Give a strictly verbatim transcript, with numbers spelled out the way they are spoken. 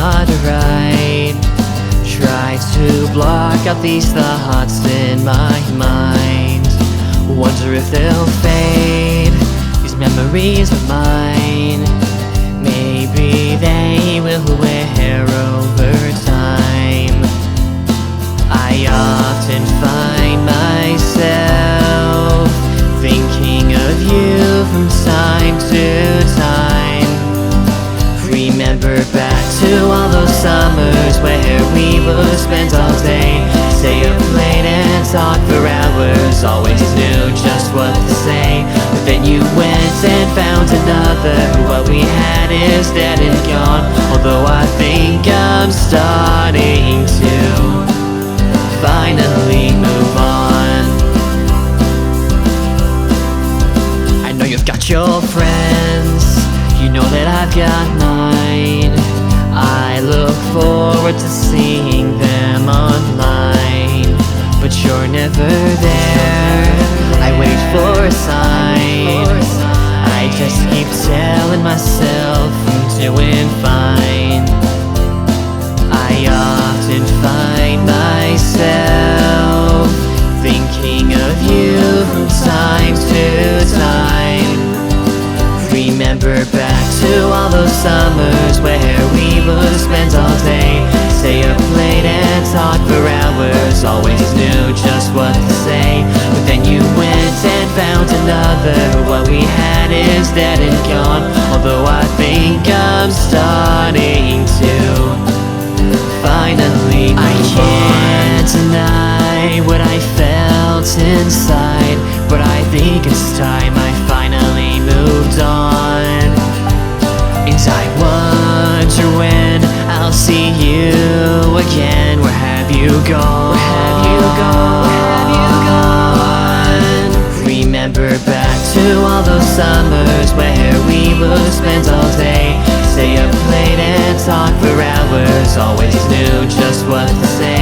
not right. Try to block out these thoughts in my mind. Wonder if they'll fade, these memories of mine. Maybe they will wear over time. I often find myself thinking of you from time to time. Remember back to all those summers where we would spend all day, stay up late and talk for hours. Always knew just what to say, but then you went and found another. What we had is dead and gone, although I think I'm starting to finally move on. I know you've got your friends, you know that I've got mine. I look forward to seeing them online, but you're never there. I wait for a sign. I just keep telling myself I'm doing fine. I often find myself thinking of you from time to time. Remember back to all those summers where we would spend all day, stay up late and talk for hours. Always knew just what to say, but then you went and found another. What we had is dead and gone, although I think I'm starting to finally move on. I can't deny what I felt inside, but I think it's time I finally moved on. And I wonder when I'll see you again. Where have you gone? Where have you gone? Where have you gone? Remember back to all those summers where we would spend all day, stay up late and talk for hours. Always knew just what to say,